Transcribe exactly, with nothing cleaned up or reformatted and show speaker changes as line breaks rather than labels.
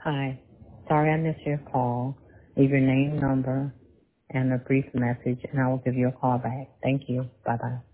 Hi. Sorry I missed your call. Leave your name, number, and a brief message, and I will give you a call back. Thank you. Bye-bye.